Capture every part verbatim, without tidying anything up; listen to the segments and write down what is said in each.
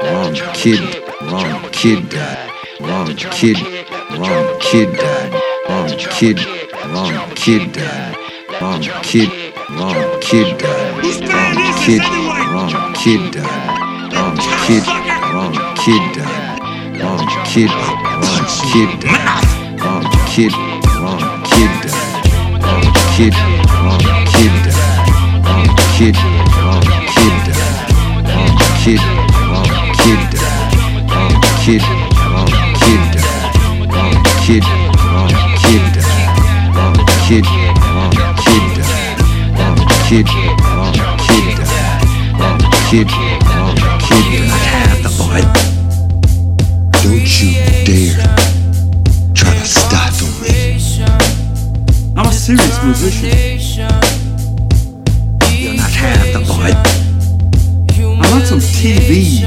Wrong kid, wrong kid died. Wrong kid, wrong kid died. Wrong kid, wrong kid died. Wrong kid, wrong kid died. Wrong kid, wrong kid died. Wrong kid, wrong kid died. Wrong kid, wrong kid died. Wrong kid, wrong kid died. Wrong kid, wrong kid died. Wrong kid, wrong kid died. Wrong kid, wrong kid died. Wrong kid, wrong kid died. Wrong kid, wrong kid died. Wrong kid, wrong kid died. Wrong kid, wrong kid died. Wrong kid, wrong kid died. Have the boy. Don't you dare try to stifle me. I'm a serious musician. You're not half the boy. I'm not some T V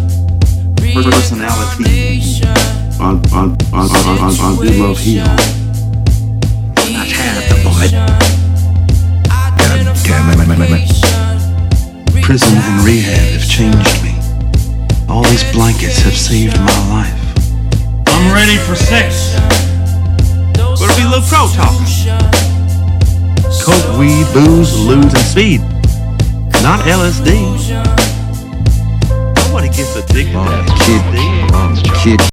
personality on on on on on, on Big Love Hill. You're not half the boy. God damn it. Prison and rehab have changed me. All these blankets have saved my life. I'm ready for sex. What'll be Lil Pro talking? Coke, weed, booze, lewd, and speed. Not L S D. Nobody gets addicted Wrong to kid, L S D. wrong kid.